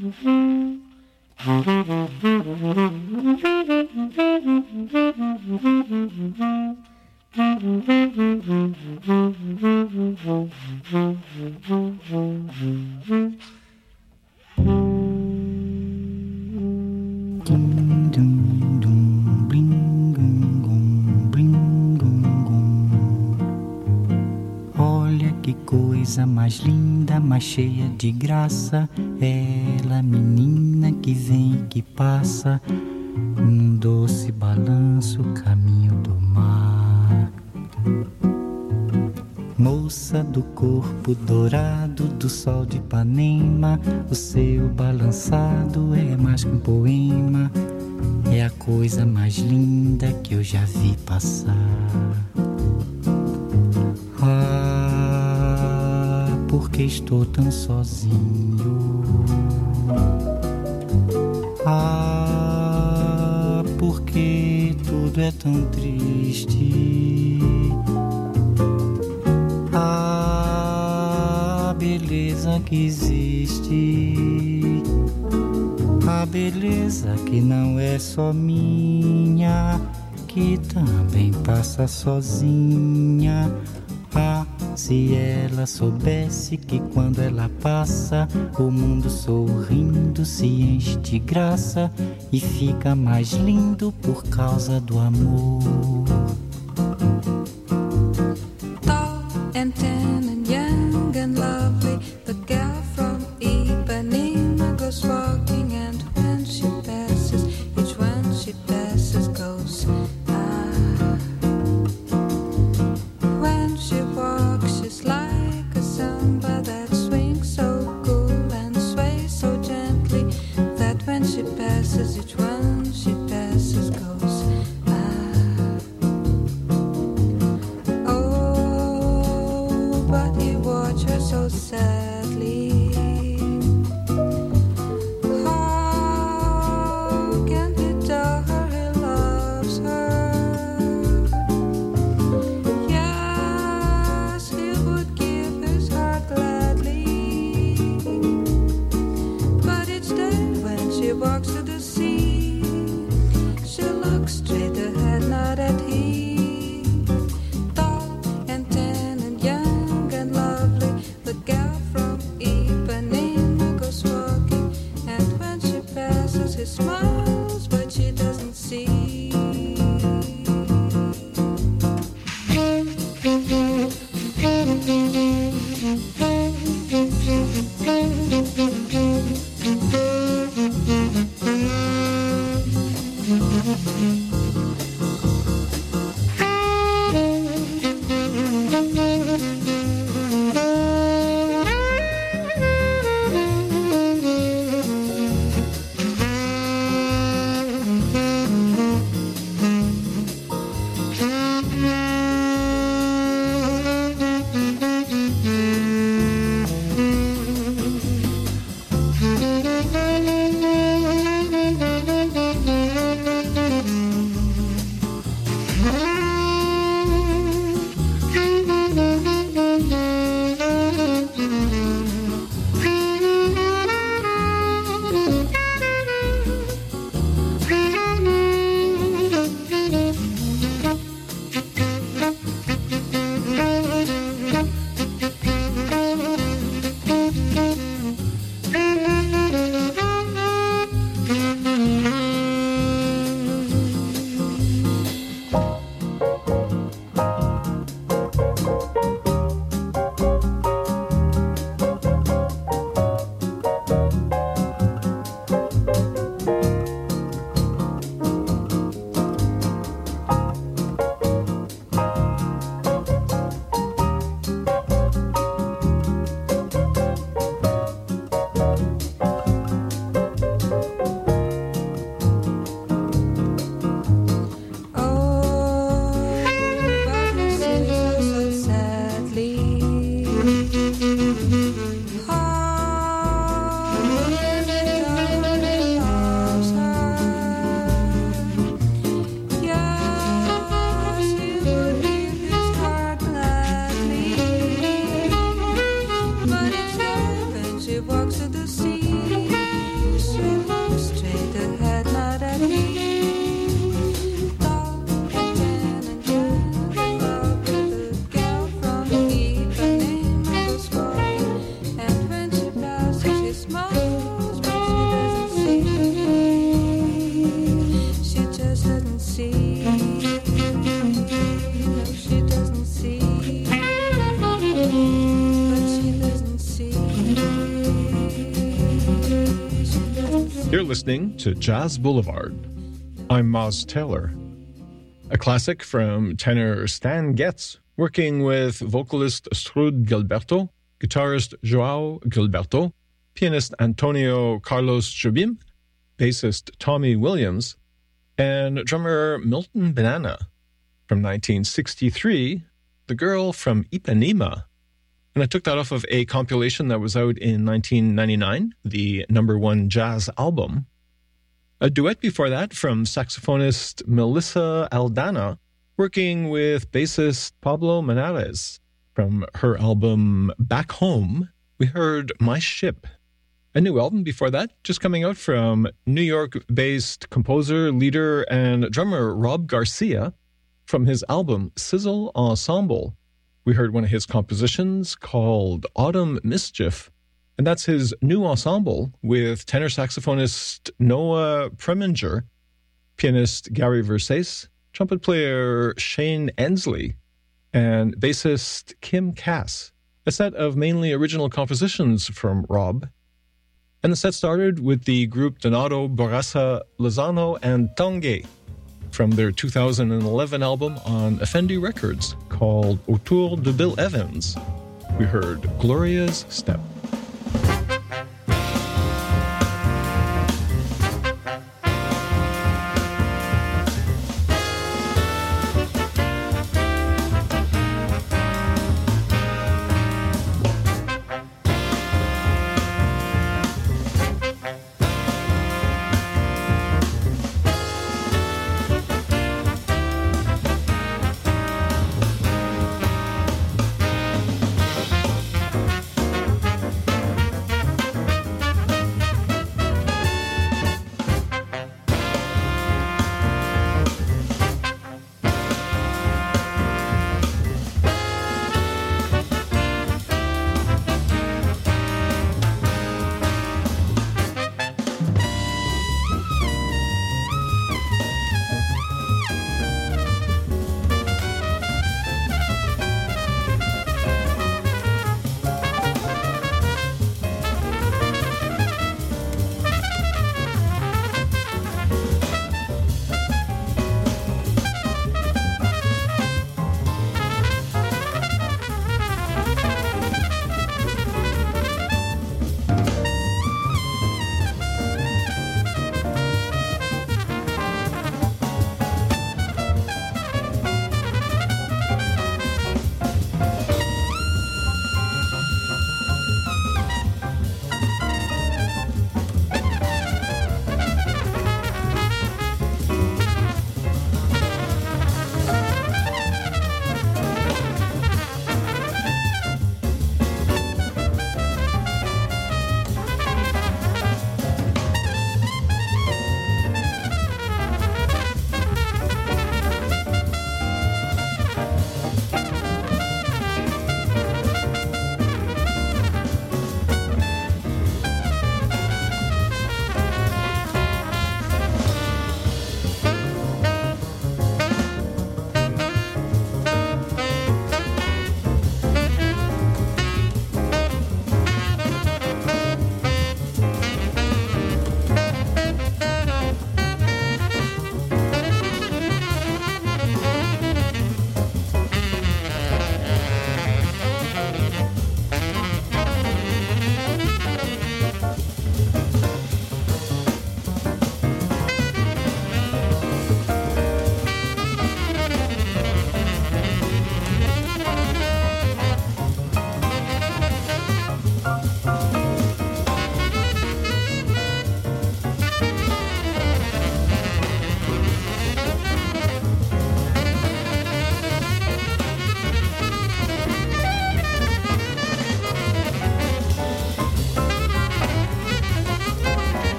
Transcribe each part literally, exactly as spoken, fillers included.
Olha que coisa mais linda, mais cheia de graça, ela, menina que vem e que passa, num doce balanço, caminho do mar. Moça do corpo dourado do sol de Ipanema, o seu balançado é mais que um poema, é a coisa mais linda que eu já vi passar. Ah, porque estou tão sozinho. Ah, porque tudo é tão triste. A beleza que existe, a beleza que não é só minha, que também passa sozinha. Ah, se ela soubesse que quando ela passa, o mundo sorrindo se enche de graça e fica mais lindo por causa do amor. And tan and young and lovely, the girl from Ipanema goes walking, and when she passes, each one she passes goes ah. When she walks, she's like a samba that swings so cool and sways so gently, that when she passes, each one she passes goes so sadly. How can he tell her he loves her? Yes, he would give his heart gladly, but each day when she walks to the sea, she looks straight ahead, not at him. The girl from Ipanema goes walking, and when she passes, he smiles, but she doesn't see. You're listening to Jazz Boulevard. I'm Moz Taylor. A classic from tenor Stan Getz, working with vocalist Strud Gilberto, guitarist Joao Gilberto, pianist Antonio Carlos Jobim, bassist Tommy Williams, and drummer Milton Banana. From nineteen sixty-three, The Girl from Ipanema. And I took that off of a compilation that was out in nineteen ninety-nine, the number one jazz album. A duet before that from saxophonist Melissa Aldana, working with bassist Pablo Manales. From her album Back Home, we heard My Ship. A new album before that, just coming out from New York-based composer, leader, and drummer Rob Garcia. From his album Sizzle Ensemble, we heard one of his compositions called Autumn Mischief. And that's his new ensemble with tenor saxophonist Noah Preminger, pianist Gary Versace, trumpet player Shane Ensley, and bassist Kim Cass. A set of mainly original compositions from Rob. And the set started with the group Donato Barraza Lozano and Tanguay from their two thousand eleven album on Effendi Records called Autour de Bill Evans. We heard Gloria's Step.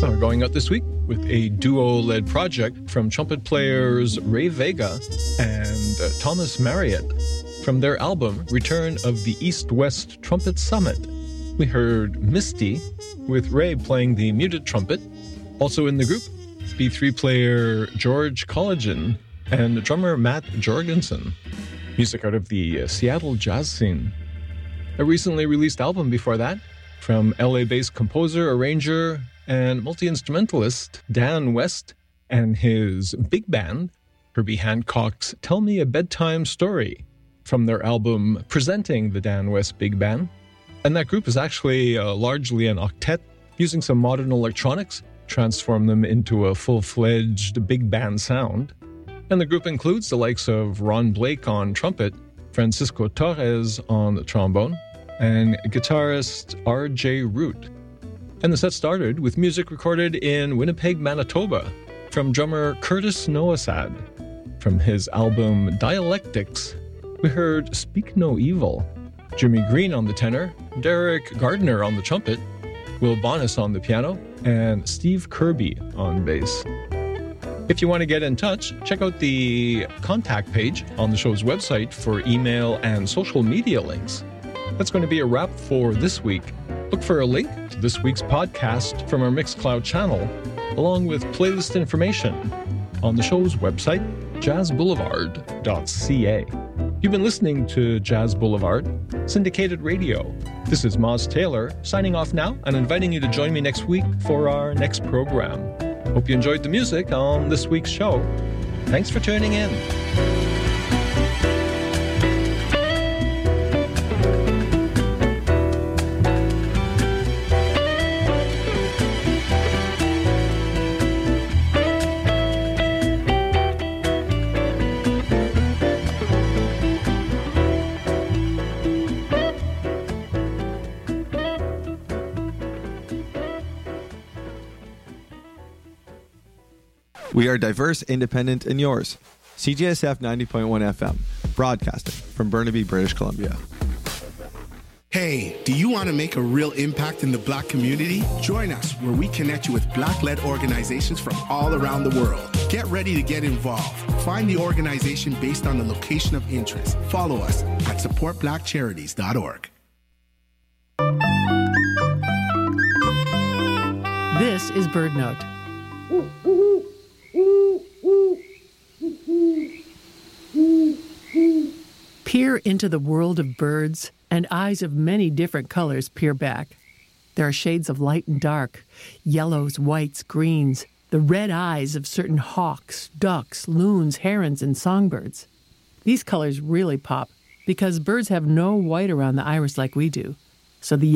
are going out this week with a duo-led project from trumpet players Ray Vega and uh, Thomas Marriott from their album Return of the East-West Trumpet Summit. We heard Misty, with Ray playing the muted trumpet. Also in the group, B three player George Colligan and drummer Matt Jorgensen. Music out of the uh, Seattle jazz scene. A recently released album before that from L A-based composer, arranger, and multi-instrumentalist Dan West and his big band, Herbie Hancock's Tell Me a Bedtime Story, from their album Presenting the Dan West Big Band. And that group is actually uh, largely an octet, using some modern electronics, transform them into a full-fledged big band sound. And the group includes the likes of Ron Blake on trumpet, Francisco Torres on the trombone, and guitarist R J Root. And the set started with music recorded in Winnipeg, Manitoba, from drummer Curtis Noasad. From his album Dialectics, we heard Speak No Evil, Jimmy Green on the tenor, Derek Gardner on the trumpet, Will Bonis on the piano, and Steve Kirby on bass. If you want to get in touch, check out the contact page on the show's website for email and social media links. That's going to be a wrap for this week. Look for a link to this week's podcast from our Mixcloud channel, along with playlist information on the show's website, jazz boulevard dot c a. You've been listening to Jazz Boulevard, syndicated radio. This is Moz Taylor, signing off now and inviting you to join me next week for our next program. Hope you enjoyed the music on this week's show. Thanks for tuning in. We are diverse, independent, and yours. C J S F ninety point one F M, broadcasting from Burnaby, British Columbia. Hey, do you want to make a real impact in the Black community? Join us where we connect you with Black-led organizations from all around the world. Get ready to get involved. Find the organization based on the location of interest. Follow us at support black charities dot org. This is BirdNote. Peer into the world of birds, and eyes of many different colors peer back. There are shades of light and dark, yellows, whites, greens, the red eyes of certain hawks, ducks, loons, herons, and songbirds. These colors really pop because birds have no white around the iris like we do, so the